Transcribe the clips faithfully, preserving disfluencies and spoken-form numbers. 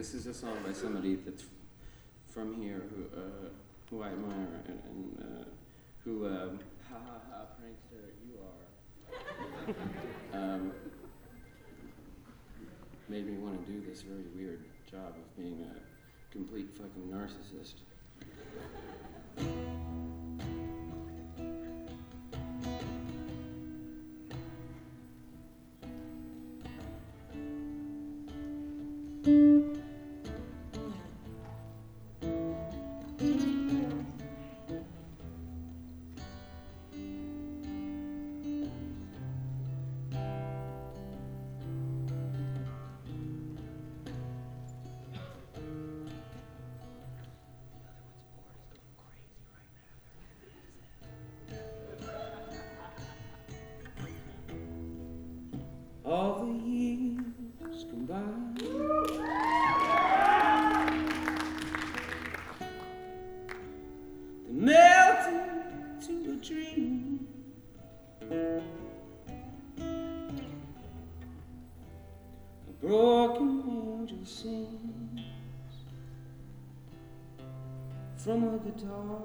this is a song by somebody that's from here who uh, who I admire and, and uh, who um, ha ha ha prankster you are um, made me want to do this very weird job of being a complete fucking narcissist. All the years come by, they melt into a dream. A broken angel sings from a guitar.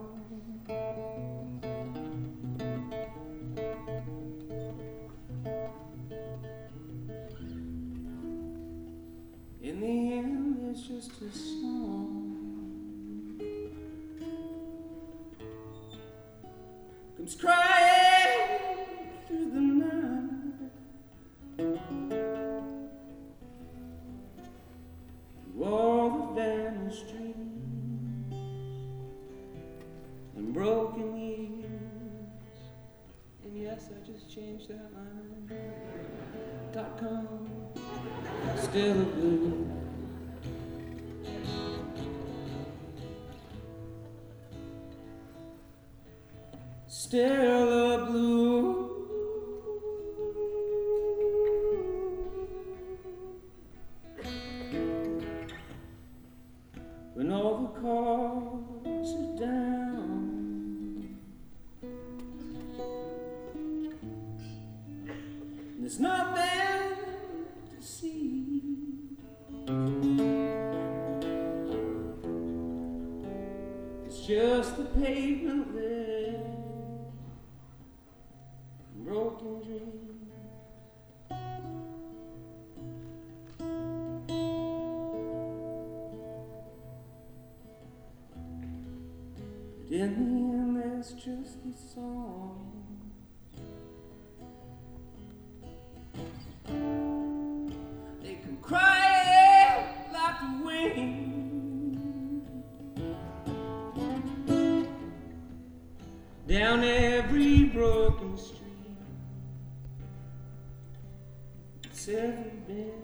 In the end, it's just a song. Comes crying through the night, through all the vanished dreams and broken years. And yes, I just changed that line. Dot com. Still a blue. Still a blue. When all the cars are down, and there's nothing to see. It's just the pavement lit, broken dreams. But in the end, there's just this song. They can cry like the wind, down every broken street it's ever been.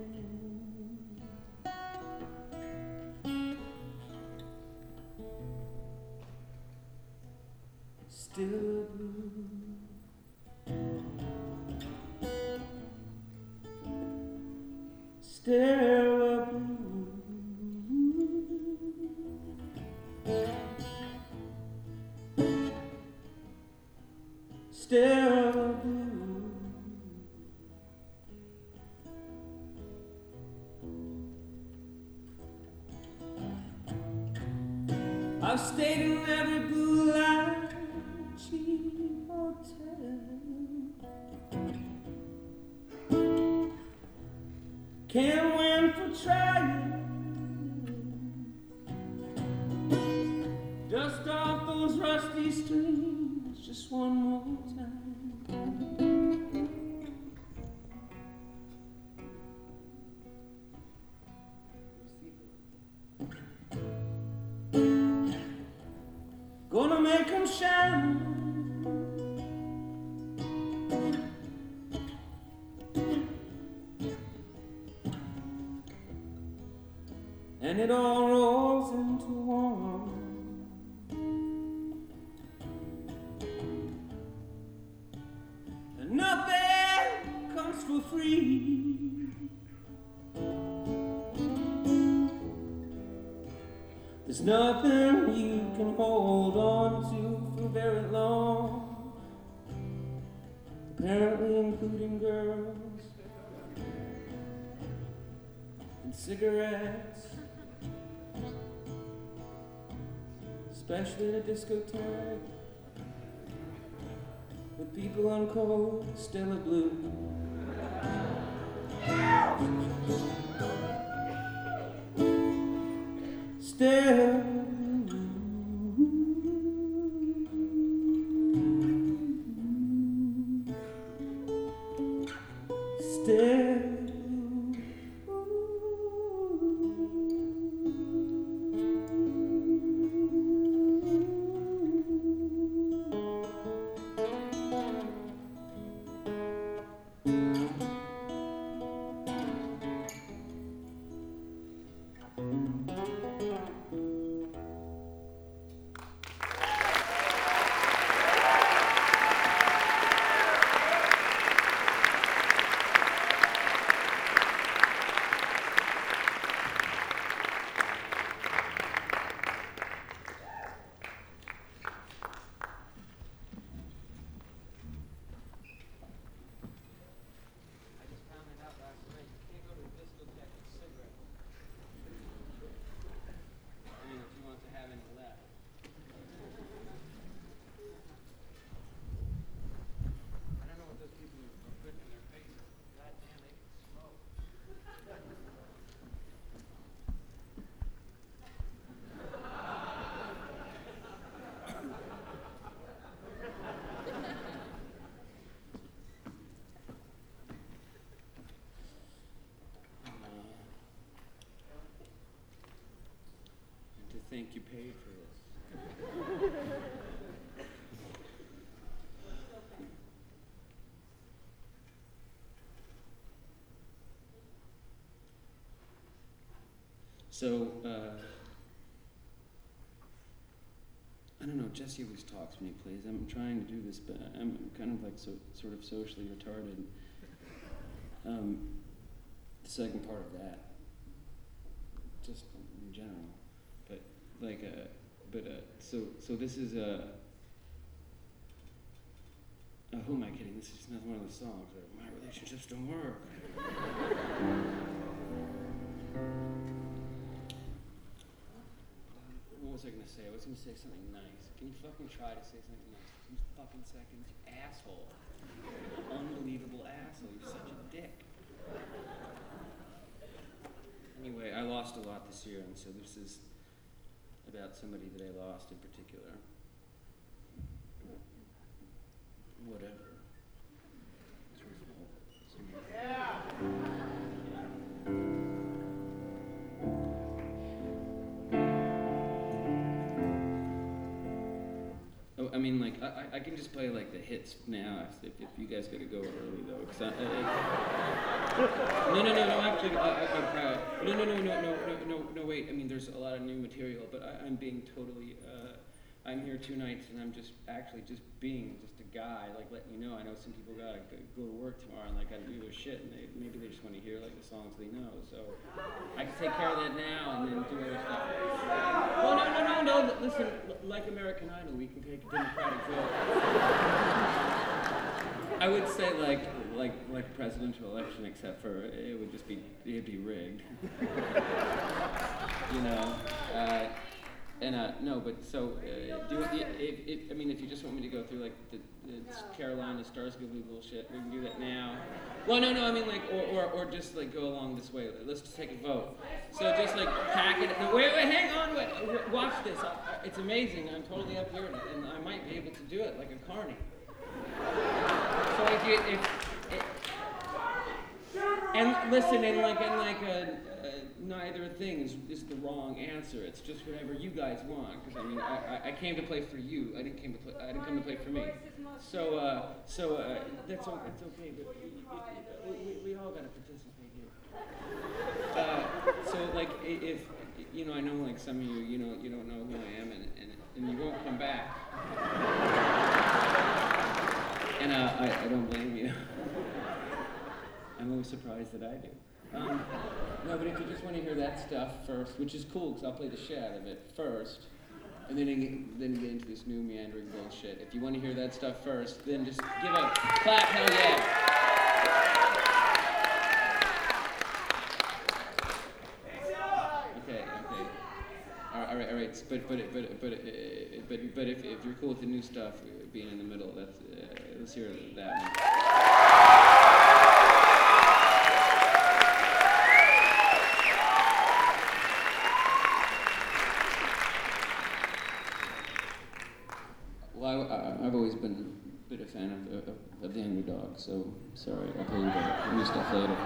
Still blue. Still a blue. Still a blue. I've stayed in every blue light cheap hotel. Can't win for trying. Dust off those rusty strings just one more time. Gonna make 'em shine. And it all rolls into one. And nothing comes for free. There's nothing you can hold on to for very long. Apparently including girls and cigarettes especially in a discotheque, with people on cold Stella Blue. Stella Stella. Think you paid for this. So, uh, I don't know, Jesse always talks when he plays. I'm trying to do this, but I'm kind of like so, sort of socially retarded. Um, the second part of that, just in general. Like, uh, but, uh, so, so this is, uh, oh, who am I kidding? This is just another one of those songs where my relationships don't work. What was I gonna say? I was gonna say something nice. Can you fucking try to say something nice for two fucking seconds? You asshole. Unbelievable asshole. You're such a dick. Anyway, I lost a lot this year, and so this is about somebody that I lost in particular. Whatever. Yeah. Oh, I mean, like, I, I can just play, like, the hits now if, if you guys gotta go early, though. Cause I, I, I, no, no, no, no, actually, I, I, I'm proud. No, no, no, no, no, no, no, no, wait. I mean, there's a lot of new material, but I, I'm being totally, uh, I'm here two nights, and I'm just actually just being just a guy, like, letting you know. I know some people gotta go to work tomorrow and, like, gotta do their shit, and they, maybe they just want to hear, like, the songs they know. So I can take care of that now and then do other stuff. Well, no, no, no, no, listen, like American Idol, we can take a democratic vote. I would say, like, like, like presidential election, except for it would just be, it'd be rigged. You know? Uh, And uh, no, but so uh, do it, if, if, I mean, if you just want me to go through like the, the Carolina Starsky bullshit, we can do that now. Well, no, no, I mean like, or, or, or just like go along this way. Let's just take a vote. So just like pack it. No, wait, wait, hang on, wait, watch this. I, I, it's amazing. I'm totally up here, and, and I might be able to do it like a carny. So if you, if, if and listen, and like, and like a. Uh, neither thing is, is the wrong answer. It's just whatever you guys want. Because I mean, I, I came to play for you. I didn't came to play. I didn't come to play for me. So uh, so uh, that's all, that's okay. But we, we, we all gotta participate here. Uh, so like if you know, I know like some of you, you know, you don't know who I am, and and, and you won't come back. And uh, I, I don't blame you. I'm always surprised that I do. Um, no, but if you just want to hear that stuff first, which is cool because I'll play the shit out of it first, and then get, then get into this new meandering bullshit. If you want to hear that stuff first, then just give a clap, hell yeah. Okay, okay. Are, all right, all right. But but but but uh, but but if if you're cool with the new stuff uh, being in the middle, that's uh, let's hear that one. Well, I, I, I've always been a bit of a fan of the, of, of the Underdog, so sorry, I'll play you the new stuff later.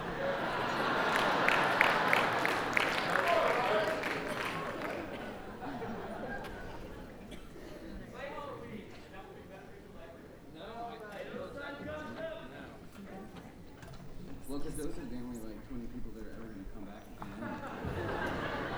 Well, because those are the only like twenty people that are ever going to come back and come in.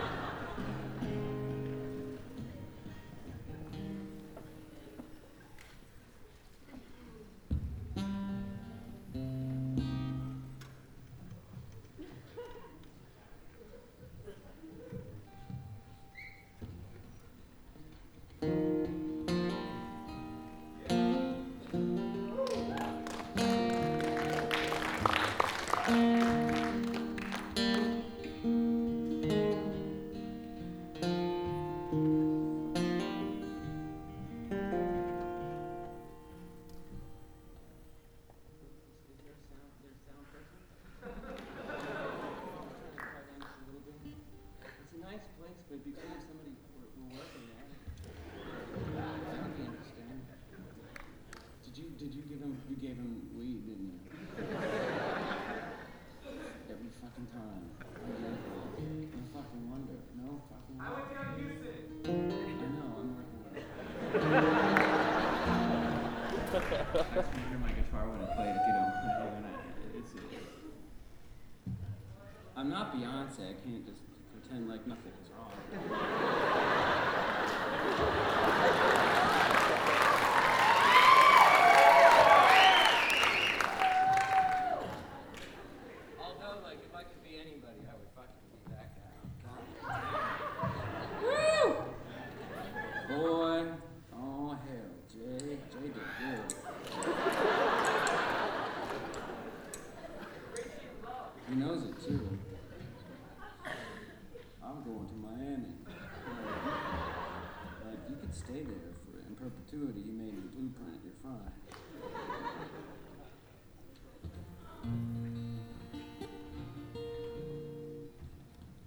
But if you can have somebody we're, we're working there, that would be interesting. Did you did you give him you gave him weed, didn't you? Every fucking time. No fucking wonder. No fucking wonder. I would tell you I know, I'm working on it. I can hear my guitar when I play it if you don't play when I it's it. I'm not Beyonce, I can't just pretend like nothing is wrong. Although, like, if I could be anybody, I would fucking be that guy. Woo! Boy, oh hell, Jay, Jay did good. He knows it too. I'm going to Miami. Like, you could stay there for in perpetuity. You made the blueprint. You're fine.